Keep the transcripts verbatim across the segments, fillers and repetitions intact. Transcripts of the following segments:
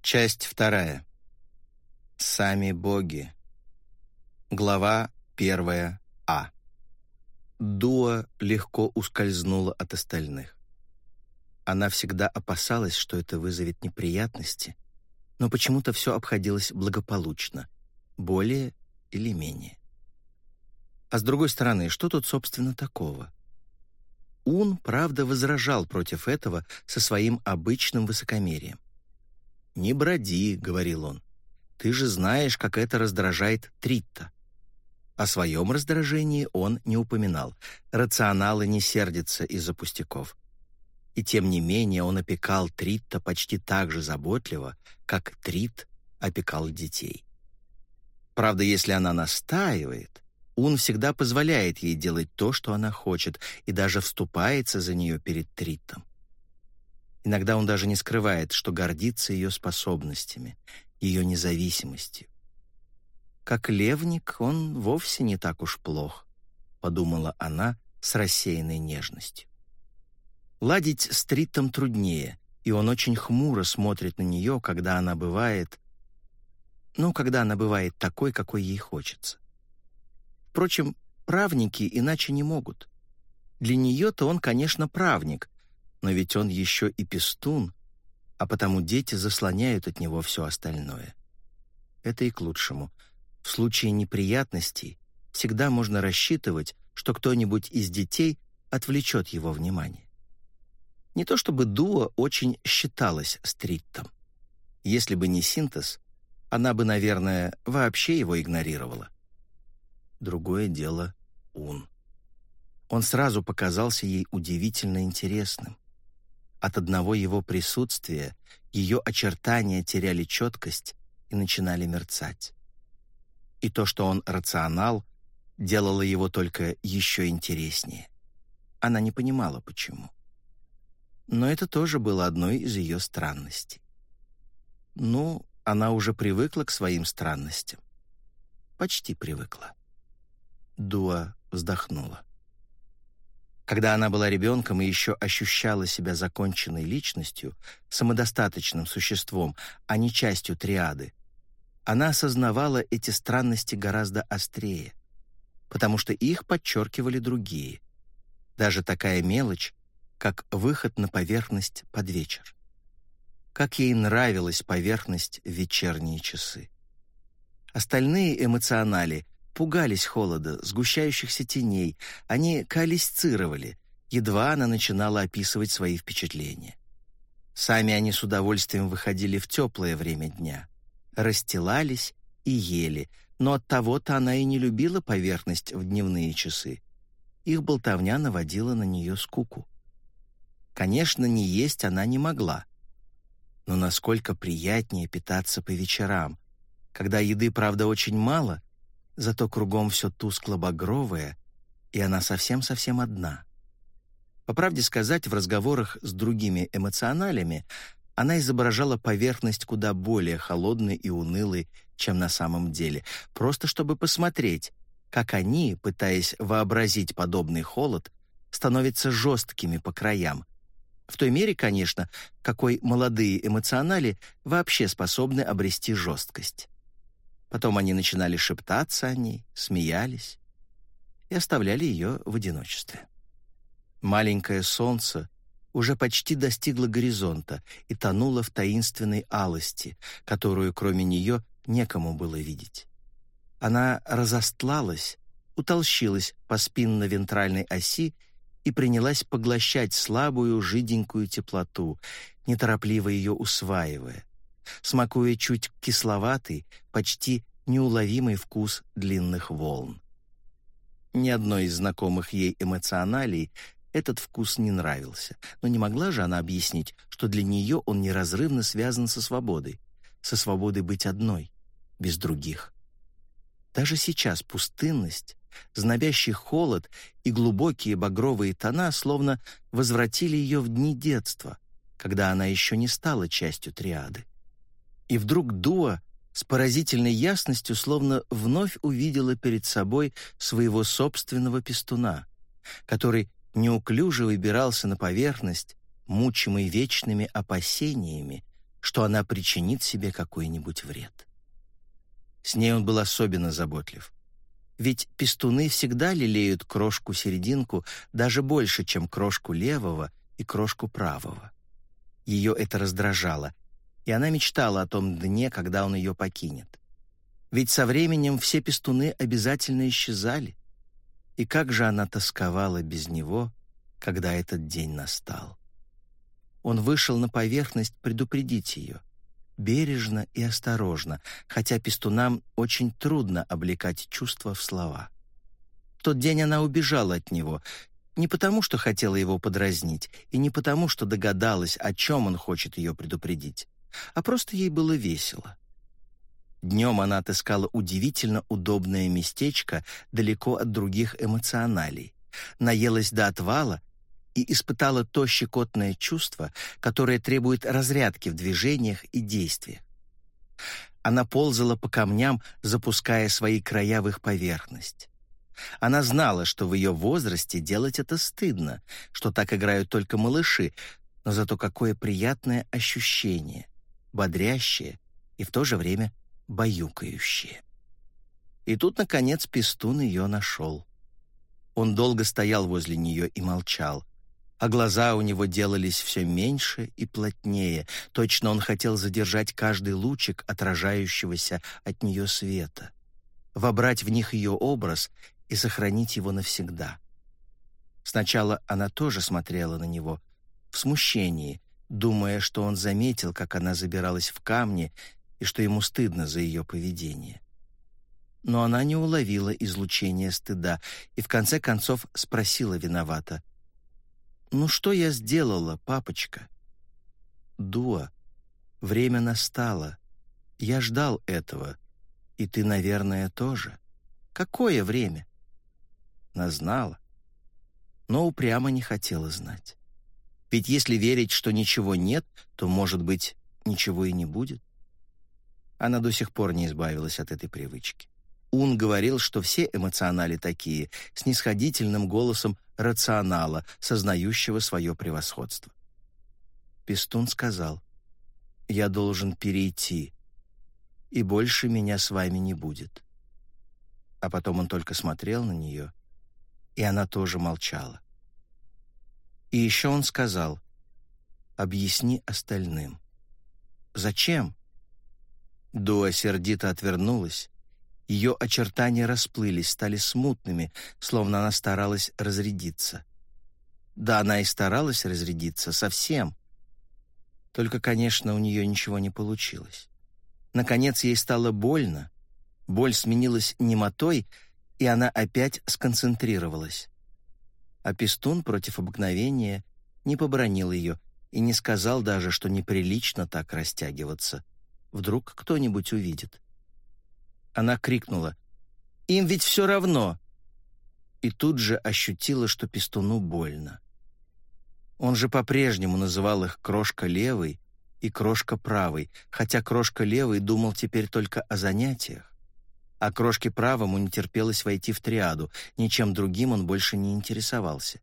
Часть вторая. Сами боги. Глава первая А. Дуа легко ускользнула от остальных. Она всегда опасалась, что это вызовет неприятности, но почему-то все обходилось благополучно, более или менее. А с другой стороны, что тут, собственно, такого? Ун, правда, возражал против этого со своим обычным высокомерием. «Не броди», — говорил он, — «ты же знаешь, как это раздражает Тритта». О своем раздражении он не упоминал, рационалы не сердятся из-за пустяков. И тем не менее он опекал Тритта почти так же заботливо, как Трит опекал детей. Правда, если она настаивает, Ун всегда позволяет ей делать то, что она хочет, и даже вступается за нее перед Триттом. Иногда он даже не скрывает, что гордится ее способностями, ее независимостью. «Как левник он вовсе не так уж плох», — подумала она с рассеянной нежностью. Ладить с Триттом труднее, и он очень хмуро смотрит на нее, когда она бывает... Ну, когда она бывает такой, какой ей хочется. Впрочем, правники иначе не могут. Для нее-то он, конечно, правник, но ведь он еще и пестун, а потому дети заслоняют от него все остальное. Это и к лучшему. В случае неприятностей всегда можно рассчитывать, что кто-нибудь из детей отвлечет его внимание. Не то чтобы Дуа очень считалась с Триттом. Если бы не синтез, она бы, наверное, вообще его игнорировала. Другое дело — Ун. Он сразу показался ей удивительно интересным. От одного его присутствия ее очертания теряли четкость и начинали мерцать. И то, что он рационал, делало его только еще интереснее. Она не понимала, почему. Но это тоже было одной из ее странностей. Ну, она уже привыкла к своим странностям. Почти привыкла. Дуа вздохнула. Когда она была ребенком и еще ощущала себя законченной личностью, самодостаточным существом, а не частью триады, она осознавала эти странности гораздо острее, потому что их подчеркивали другие. Даже такая мелочь, как выход на поверхность под вечер. Как ей нравилась поверхность в вечерние часы. Остальные эмоционали пугались холода, сгущающихся теней, они коалисцировали, едва она начинала описывать свои впечатления. Сами они с удовольствием выходили в теплое время дня, расстилались и ели, но оттого-то она и не любила поверхность в дневные часы. Их болтовня наводила на нее скуку. Конечно, не есть она не могла. Но насколько приятнее питаться по вечерам, когда еды, правда, очень мало, зато кругом все тускло-багровое, и она совсем-совсем одна. По правде сказать, в разговорах с другими эмоционалями она изображала поверхность куда более холодной и унылой, чем на самом деле, просто чтобы посмотреть, как они, пытаясь вообразить подобный холод, становятся жесткими по краям. В той мере, конечно, какой молодые эмоционали вообще способны обрести жесткость. Потом они начинали шептаться о ней, смеялись и оставляли ее в одиночестве. Маленькое солнце уже почти достигло горизонта и тонуло в таинственной алости, которую кроме нее некому было видеть. Она разостлалась, утолщилась по спинно-вентральной оси и принялась поглощать слабую, жиденькую теплоту, неторопливо ее усваивая, смакуя чуть кисловатый, почти неуловимый вкус длинных волн. Ни одной из знакомых ей эмоционалей этот вкус не нравился, но не могла же она объяснить, что для нее он неразрывно связан со свободой, со свободой быть одной, без других. Даже сейчас пустынность, знобящий холод и глубокие багровые тона словно возвратили ее в дни детства, когда она еще не стала частью триады. И вдруг Дуа с поразительной ясностью словно вновь увидела перед собой своего собственного пестуна, который неуклюже выбирался на поверхность, мучимый вечными опасениями, что она причинит себе какой-нибудь вред. С ней он был особенно заботлив. Ведь пестуны всегда лелеют крошку-серединку даже больше, чем крошку левого и крошку правого. Ее это раздражало, и она мечтала о том дне, когда он ее покинет. Ведь со временем все пестуны обязательно исчезали. И как же она тосковала без него, когда этот день настал. Он вышел на поверхность предупредить ее, бережно и осторожно, хотя пестунам очень трудно облекать чувства в слова. В тот день она убежала от него, не потому, что хотела его подразнить, и не потому, что догадалась, о чем он хочет ее предупредить, а просто ей было весело. Днем она отыскала удивительно удобное местечко далеко от других эмоционалей, наелась до отвала и испытала то щекотное чувство, которое требует разрядки в движениях и действиях. Она ползала по камням, запуская свои края в их поверхность. Она знала, что в ее возрасте делать это стыдно, что так играют только малыши, но зато какое приятное ощущение, бодрящее и в то же время баюкающее. И тут, наконец, пестун ее нашел. Он долго стоял возле нее и молчал, а глаза у него делались все меньше и плотнее. Точно он хотел задержать каждый лучик отражающегося от нее света, вобрать в них ее образ и сохранить его навсегда. Сначала она тоже смотрела на него в смущении, думая, что он заметил, как она забиралась в камни и что ему стыдно за ее поведение. Но она не уловила излучения стыда и в конце концов спросила виновато: «Ну что я сделала, папочка?» «Дуа, время настало. Я ждал этого. И ты, наверное, тоже. Какое время?» Она знала, но упрямо не хотела знать. Ведь если верить, что ничего нет, то, может быть, ничего и не будет. Она до сих пор не избавилась от этой привычки. Ун говорил, что все эмоционали такие, снисходительным голосом рационала, сознающего свое превосходство. Пестун сказал: «Я должен перейти, и больше меня с вами не будет». А потом он только смотрел на нее, и она тоже молчала. И еще он сказал: «Объясни остальным». «Зачем?» Дуа сердито отвернулась. Ее очертания расплылись, стали смутными, словно она старалась разрядиться. Да, она и старалась разрядиться совсем. Только, конечно, у нее ничего не получилось. Наконец ей стало больно, боль сменилась немотой, и она опять сконцентрировалась. А пестун против обыкновения не побранил ее и не сказал даже, что неприлично так растягиваться. Вдруг кто-нибудь увидит. Она крикнула: «Им ведь все равно!» И тут же ощутила, что пестуну больно. Он же по-прежнему называл их «крошка левой» и «крошка правой», хотя крошка левой думал теперь только о занятиях, а крошке правому не терпелось войти в триаду, ничем другим он больше не интересовался.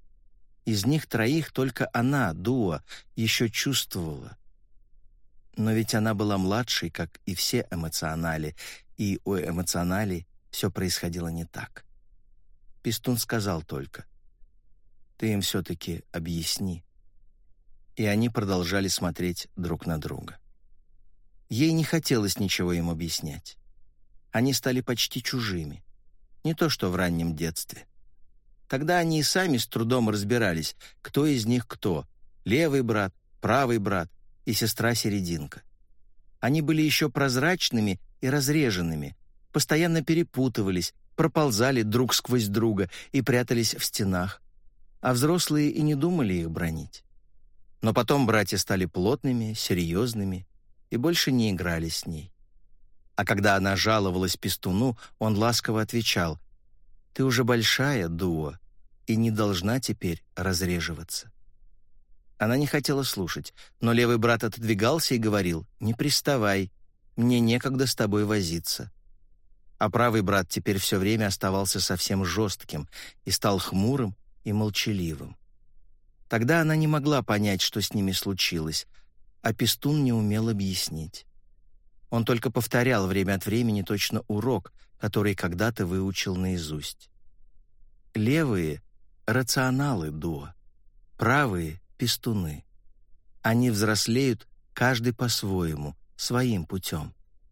Из них троих только она, Дуа, еще чувствовала. Но ведь она была младшей, как и все эмоционали, и у эмоционалей все происходило не так. Пестун сказал только: «Ты им все-таки объясни». И они продолжали смотреть друг на друга. Ей не хотелось ничего им объяснять. Они стали почти чужими. Не то что в раннем детстве. Тогда они и сами с трудом разбирались, кто из них кто — левый брат, правый брат и сестра-серединка. Они были еще прозрачными и разреженными, постоянно перепутывались, проползали друг сквозь друга и прятались в стенах, а взрослые и не думали их бранить. Но потом братья стали плотными, серьезными и больше не играли с ней. А когда она жаловалась пестуну, он ласково отвечал: «Ты уже большая, Дуа, и не должна теперь разреживаться». Она не хотела слушать, но левый брат отодвигался и говорил: «Не приставай, мне некогда с тобой возиться». А правый брат теперь все время оставался совсем жестким и стал хмурым и молчаливым. Тогда она не могла понять, что с ними случилось, а пестун не умел объяснить. Он только повторял время от времени точно урок, который когда-то выучил наизусть. Левые — рационалы Дуа, правые — пестуны. Они взрослеют каждый по-своему, своим путем.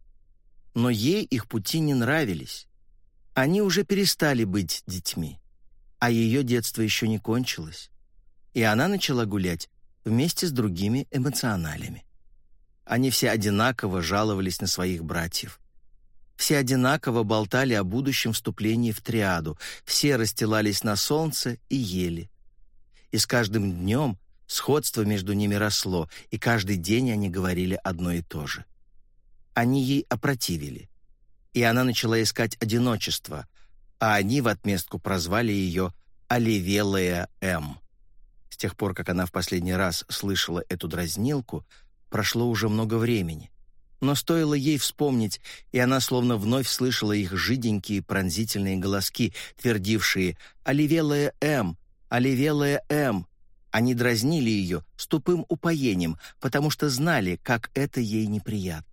Но ей их пути не нравились. Они уже перестали быть детьми, а ее детство еще не кончилось, и она начала гулять вместе с другими эмоционалями. Они все одинаково жаловались на своих братьев. Все одинаково болтали о будущем вступлении в триаду, все расстилались на солнце и ели. И с каждым днем сходство между ними росло, и каждый день они говорили одно и то же. Они ей опротивили, и она начала искать одиночество, а они в отместку прозвали ее «Оливелая М». С тех пор, как она в последний раз слышала эту дразнилку, прошло уже много времени. Но стоило ей вспомнить, и она словно вновь слышала их жиденькие пронзительные голоски, твердившие «Оливелая М! Оливелая М!». Они дразнили ее с тупым упоением, потому что знали, как это ей неприятно.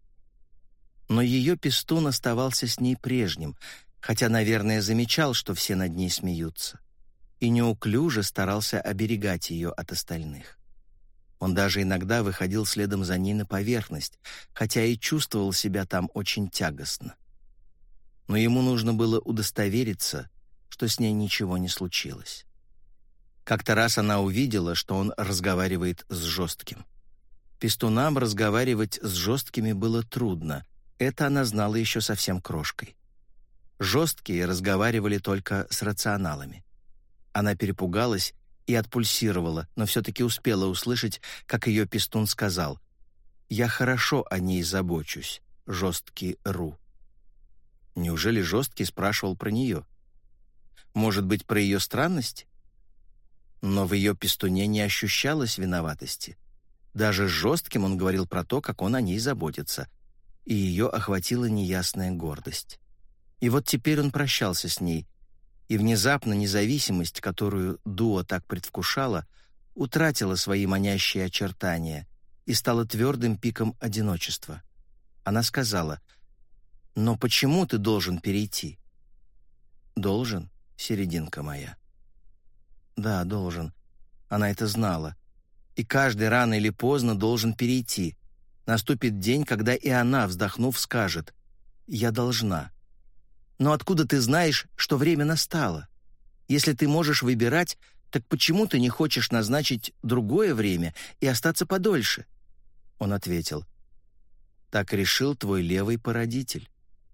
Но ее пестун оставался с ней прежним, хотя, наверное, замечал, что все над ней смеются, и неуклюже старался оберегать ее от остальных. Он даже иногда выходил следом за ней на поверхность, хотя и чувствовал себя там очень тягостно. Но ему нужно было удостовериться, что с ней ничего не случилось. Как-то раз она увидела, что он разговаривает с жестким. Пестунам разговаривать с жесткими было трудно, это она знала еще совсем крошкой. Жесткие разговаривали только с рационалами. Она перепугалась и отпульсировала, но все-таки успела услышать, как ее пестун сказал: «Я хорошо о ней забочусь, жесткий Ру». Неужели жесткий спрашивал про нее? Может быть, про ее странность? Но в ее пестуне не ощущалось виноватости. Даже с жестким он говорил про то, как он о ней заботится, и ее охватила неясная гордость. И вот теперь он прощался с ней, и внезапно независимость, которую Дуа так предвкушала, утратила свои манящие очертания и стала твердым пиком одиночества. Она сказала: «Но почему ты должен перейти?» «Должен, серединка моя». Да, должен. Она это знала. И каждый рано или поздно должен перейти. Наступит день, когда и она, вздохнув, скажет: «Я должна». Но откуда ты знаешь, что время настало? Если ты можешь выбирать, так почему ты не хочешь назначить другое время и остаться подольше?» Он ответил: «Так решил твой левый породитель.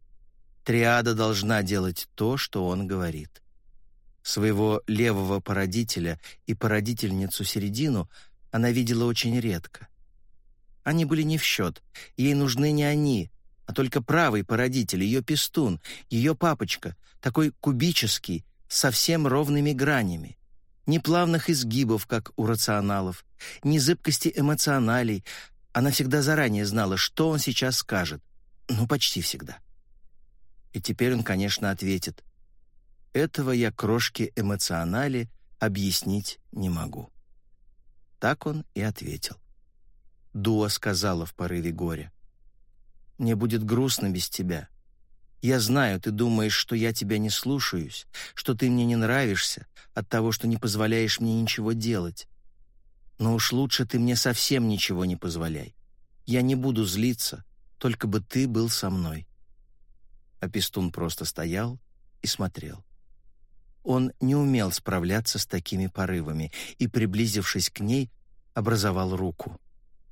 Триада должна делать то, что он говорит». Своего левого породителя и породительницу середину она видела очень редко. Они были не в счет, ей нужны не они, а только правый породитель, ее пестун, ее папочка, такой кубический, с совсем ровными гранями. Ни плавных изгибов, как у рационалов, ни зыбкости эмоционалей. Она всегда заранее знала, что он сейчас скажет. Ну, почти всегда. И теперь он, конечно, ответит: «Этого я, крошки эмоционали, объяснить не могу». Так он и ответил. Дуа сказала в порыве горя: «Мне будет грустно без тебя. Я знаю, ты думаешь, что я тебя не слушаюсь, что ты мне не нравишься от того, что не позволяешь мне ничего делать. Но уж лучше ты мне совсем ничего не позволяй. Я не буду злиться, только бы ты был со мной». А пестун просто стоял и смотрел. Он не умел справляться с такими порывами и, приблизившись к ней, образовал руку.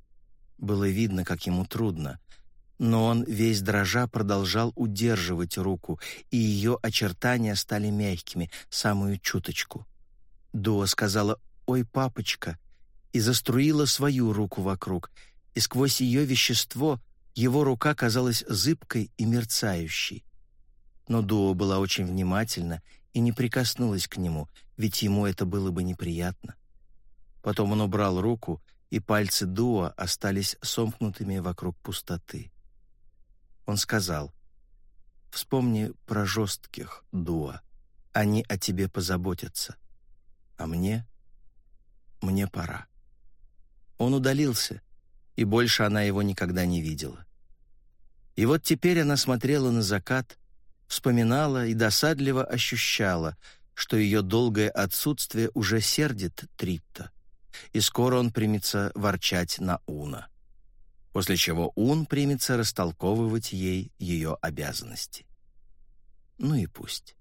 Было видно, как ему трудно, но он, весь дрожа, продолжал удерживать руку, и ее очертания стали мягкими, самую чуточку. Дуа сказала: «Ой, папочка», и заструила свою руку вокруг, и сквозь ее вещество его рука казалась зыбкой и мерцающей. Но Дуа была очень внимательна и не прикоснулась к нему, ведь ему это было бы неприятно. Потом он убрал руку, и пальцы Дуа остались сомкнутыми вокруг пустоты. Он сказал: «Вспомни про жестких, Дуа. Они о тебе позаботятся. А мне? Мне пора». Он удалился, и больше она его никогда не видела. И вот теперь она смотрела на закат, вспоминала и досадливо ощущала, что ее долгое отсутствие уже сердит Тритта, и скоро он примется ворчать на Уна, после чего Ун примется растолковывать ей ее обязанности. Ну и пусть.